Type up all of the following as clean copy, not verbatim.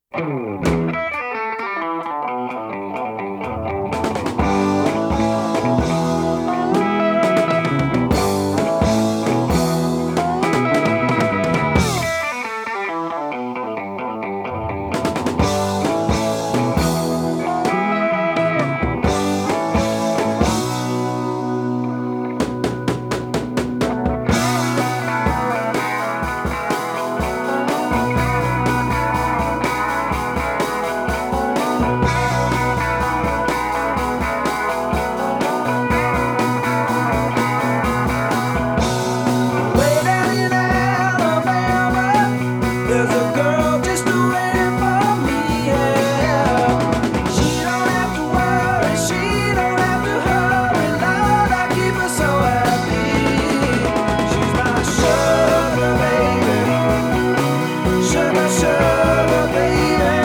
Way down in Alabama, there's a girl just waiting for me. Yeah. She don't have to worry, she don't have to hurry. Lord, I keep her so happy. She's my sugar baby, sugar, sugar baby,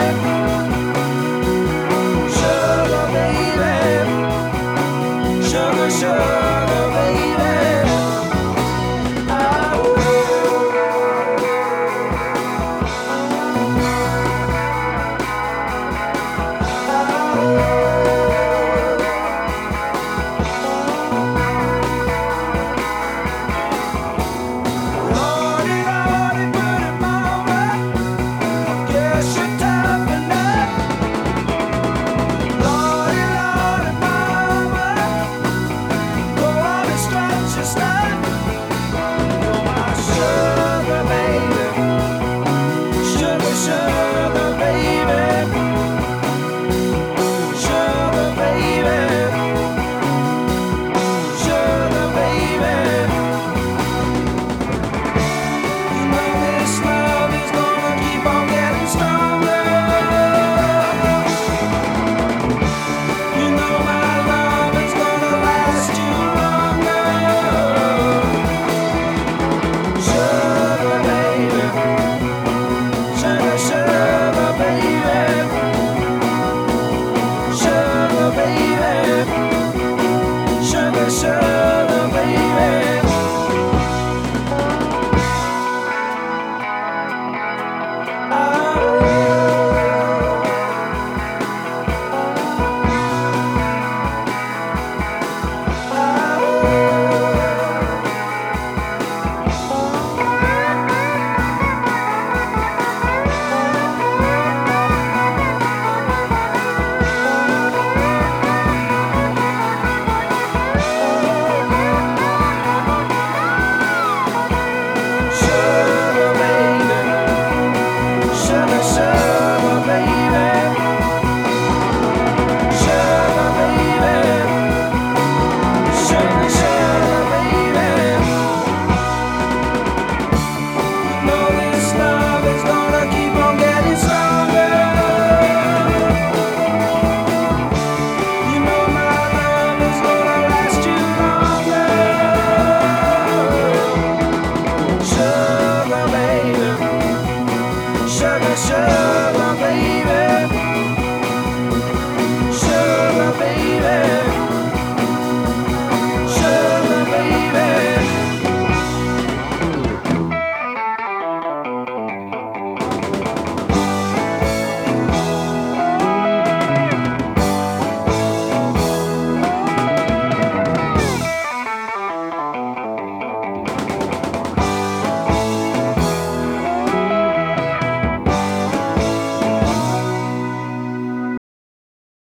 sugar baby, sugar, sugar baby. Lordy, Lordy, pretty mama, guess you're tough enough. Lordy, Lordy, mama, go on and stretch your stuff. You're my sugar baby, sugar, sugar baby, sugar baby, sugar baby. You know this love is gonna keep on getting stronger. You know my love is gonna last you longer. Sugar baby, sugar, sugar baby, sugar baby, sugar, sugar baby. Sugar baby, sugar, sugar baby, sugar baby, sugar, sugar baby. You know this love is gonna keep on getting stronger. You know my love is gonna last you longer. Sugar baby, sugar, sugar baby.